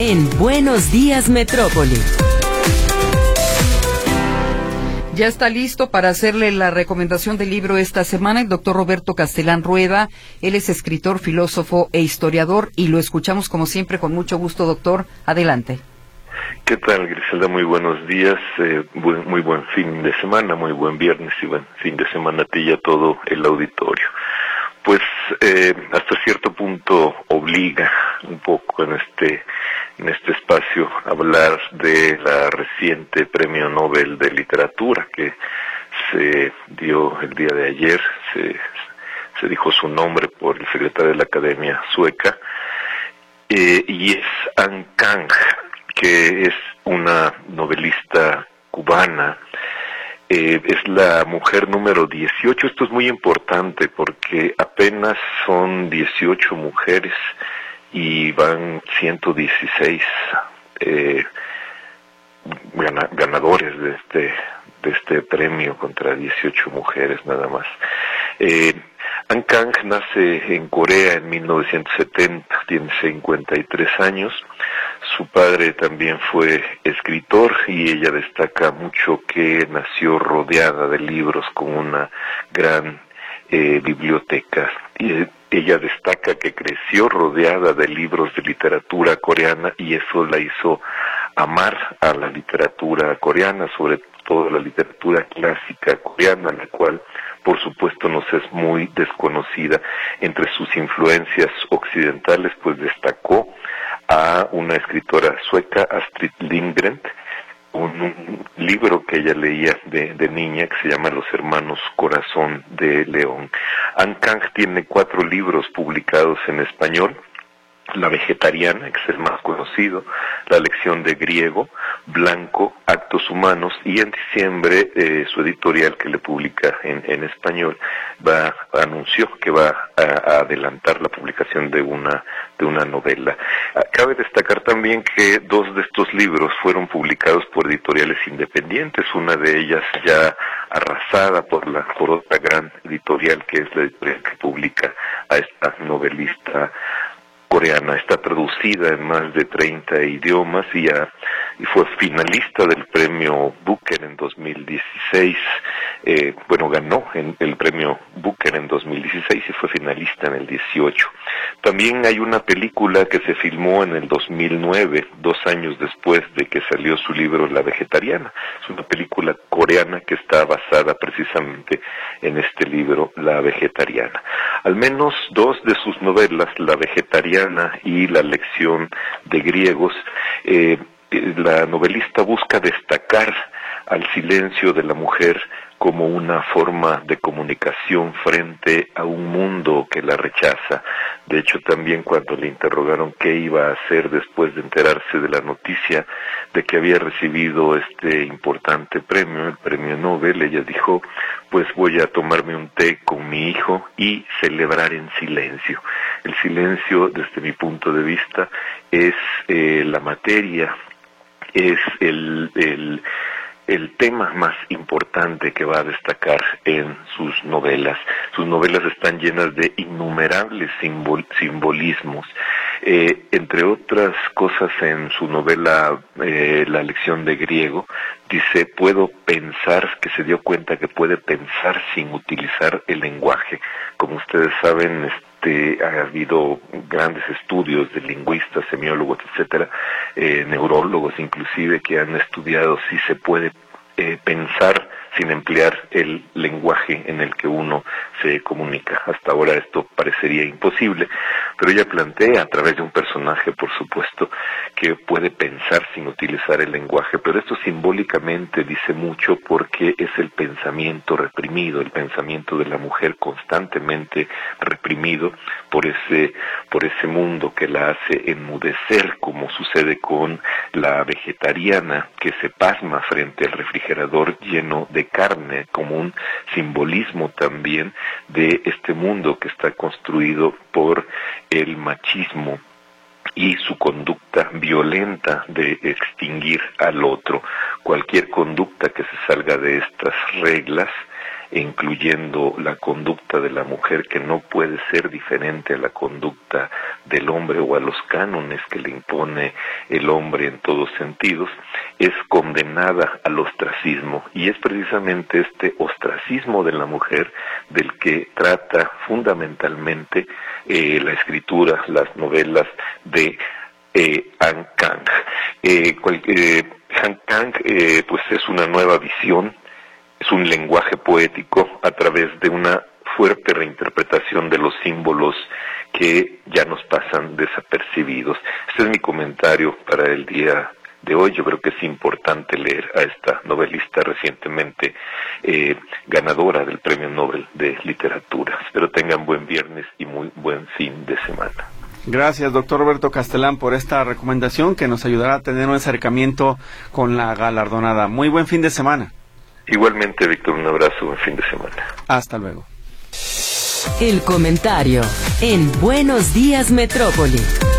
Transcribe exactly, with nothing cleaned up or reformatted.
En Buenos Días Metrópoli. Ya está listo para hacerle la recomendación del libro esta semana el doctor Roberto Castelán Rueda. Él es escritor, filósofo e historiador y lo escuchamos como siempre con mucho gusto, doctor. Adelante. ¿Qué tal, Griselda? Muy buenos días, eh, buen, muy buen fin de semana, muy buen viernes y buen fin de semana a ti y a todo el auditorio. Pues eh, hasta cierto punto obliga un poco en este en este espacio hablar de la reciente Premio Nobel de Literatura que se dio el día de ayer. Se, se dijo su nombre por el secretario de la Academia Sueca, eh, y es Anh Kang, que es una novelista cubana. Eh, es la mujer número dieciocho. Esto es muy importante porque apenas son dieciocho mujeres y van ciento dieciséis eh, gana, ganadores de este de este premio contra dieciocho mujeres nada más. Eh, Anh Kang nace en Corea en mil novecientos setenta, tiene cincuenta y tres años. Su padre también fue escritor y ella destaca mucho que nació rodeada de libros con una gran eh, biblioteca. Y, eh, ella destaca que creció rodeada de libros de literatura coreana y eso la hizo amar a la literatura coreana, sobre todo la literatura clásica coreana, la cual por supuesto nos es muy desconocida. Entre sus influencias occidentales pues destacó a una escritora sueca, Astrid Lindgren, un, un libro que ella leía de, de niña que se llama Los Hermanos Corazón de León. Anh Kang tiene cuatro libros publicados en español: La Vegetariana, que es el más conocido, La Lección de Griego, Blanco, Actos Humanos, y en diciembre eh, su editorial, que le publica en, en español, va anunció que va a, a adelantar la publicación de una de una novela. Cabe destacar también que dos de estos libros fueron publicados por editoriales independientes, una de ellas ya arrasada por la por otra gran editorial, que es la editorial que publica a esta novelista coreana. Está traducida en más de treinta idiomas y, a, y fue finalista del premio Booker en dos mil dieciséis. Eh, bueno, ganó en el premio Booker en dos mil dieciséis y fue finalista en el dieciocho. También hay una película que se filmó en el dos mil nueve, dos años después de que salió su libro La Vegetariana. Es una película coreana que está basada precisamente en este libro, La Vegetariana. Al menos dos de sus novelas, La Vegetariana y La Lección de Griegos, eh, la novelista busca destacar al silencio de la mujer como una forma de comunicación frente a un mundo que la rechaza. De hecho, también cuando le interrogaron qué iba a hacer después de enterarse de la noticia de que había recibido este importante premio, el premio Nobel, ella dijo: pues voy a tomarme un té con mi hijo y celebrar en silencio. El silencio, desde mi punto de vista, es eh, la materia, es el... el el tema más importante que va a destacar en sus novelas. Sus novelas están llenas de innumerables simbol, simbolismos. Eh, entre otras cosas, en su novela eh, La Lección de Griego, dice: puedo pensar, que se dio cuenta que puede pensar sin utilizar el lenguaje. Como ustedes saben, este, ha habido grandes estudios de lingüistas, semiólogos, etcétera, eh, neurólogos inclusive, que han estudiado si se puede eh, pensar sin emplear el lenguaje en el que uno se comunica. Hasta ahora esto parecería imposible, pero ella plantea, a través de un personaje, por supuesto, que puede pensar sin utilizar el lenguaje, pero esto simbólicamente dice mucho porque es el pensamiento reprimido, el pensamiento de la mujer constantemente reprimido por ese, por ese mundo que la hace enmudecer, como sucede con la vegetariana, que se pasma frente al refrigerador lleno de carne, como un simbolismo también de este mundo que está construido por el machismo y su conducta violenta de extinguir al otro. Cualquier conducta que se salga de estas reglas incluyendo la conducta de la mujer, que no puede ser diferente a la conducta del hombre o a los cánones que le impone el hombre en todos sentidos, es condenada al ostracismo, y es precisamente este ostracismo de la mujer del que trata fundamentalmente eh, la escritura, las novelas de eh, Han Kang. Eh, cual, eh, Han Kang eh, pues es una nueva visión, es un lenguaje poético a través de una fuerte reinterpretación de los símbolos que ya nos pasan desapercibidos. Este es mi comentario para el día de hoy. Yo creo que es importante leer a esta novelista recientemente eh, ganadora del Premio Nobel de Literatura. Espero tengan buen viernes y muy buen fin de semana. Gracias, doctor Roberto Castelán, por esta recomendación que nos ayudará a tener un acercamiento con la galardonada. Muy buen fin de semana. Igualmente, Víctor, un abrazo, buen fin de semana. Hasta luego. El comentario en Buenos Días Metrópoli.